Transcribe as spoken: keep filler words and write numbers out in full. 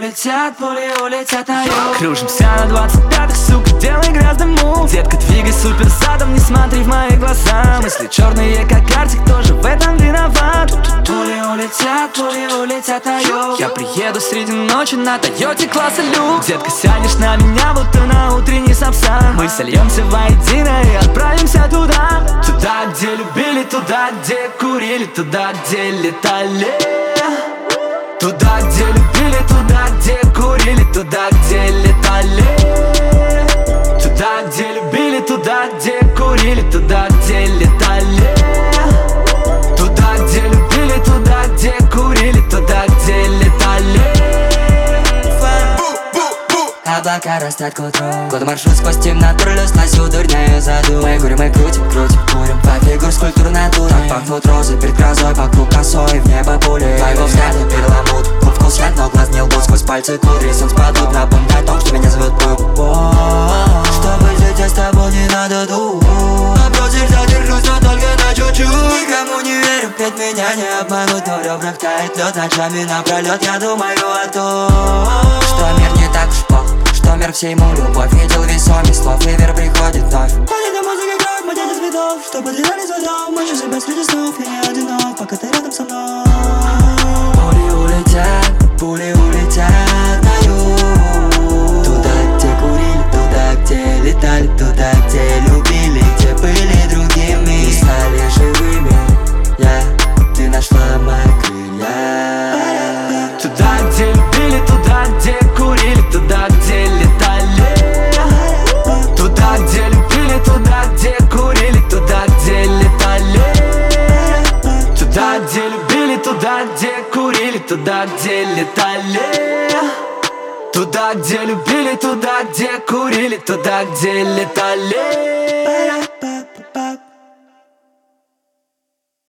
улетят, пули улетят на юг. Кружимся на двадцать пятых, сука, делай грязный мув. Детка, двигай супер задом, не смотри в мои глаза. Мысли черные, как Артик, тоже в этом виноват. Пули улетят, пули улетят на юг. Я приеду среди ночи на Тойоте класса люкс. Детка, сядешь на меня, будто на утренний сапсан. Мы сольемся воедино и отправимся туда. Туда, где любили, туда, где курили, туда, где летали. Туда, где любили, туда, где курили, туда, где летали. Туда, где любили, туда, где курили, туда, где летали. Туда, где любили, туда, где курили, туда, где летали. Облака растят к утру, год маршрут сквозь темноту, слазю дурняю заду. Мы курим, мы крутим, крутим, курим. По фигур скульптур натуры. Так пахнут розы перед грозой, вокруг косой, в небо пули. Твоего взгляда перламут, губ вкус яд, но глаз не лгут. Сквозь пальцы кудри, сон спадут. Напоминай о том, что меня зовут Бог. Чтобы жить, я с тобой не надо думать. Напротив, задержусь, но только на чуть-чуть. Никому не верю, ведь меня не обманут. Но в ребрах тает лед, ночами напролет. Я думаю о том, что мир не так уж плох, что мир всей ему любовь. Видел весомый слов, и вер приходит вновь. Палит музыка кровь, мы дети цветов. Что потеряли звонок, мочу себя среди снов. Я не одинок, пока ты рядом со мной. Пули улетят, пули улетят на юг. Туда, где курили, туда, где летали, туда, где любили, где были другими и стали живыми. Я, ты нашла мои крылья. Туда, где любили, туда, где курили, туда, где летали. Туда, где любили, туда, где курили, туда, где летали. Туда, где любили, туда, где курили, туда, где летали. Туда, где любили, туда, где курили, туда, где летали.